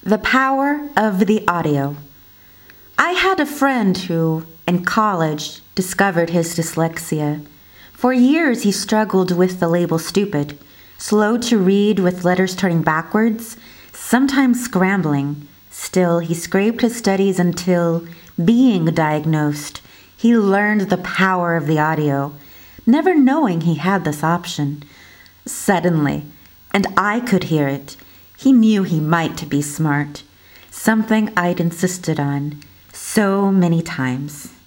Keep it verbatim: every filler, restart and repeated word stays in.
The power of the audio. I had a friend who, in college, discovered his dyslexia. For years he struggled with the label stupid, slow to read with letters turning backwards, sometimes scrambling. Still, he scraped his studies until, being diagnosed, he learned the power of the audio, never knowing he had this option. Suddenly, and I could hear it, he knew he might be smart, something I'd insisted on so many times.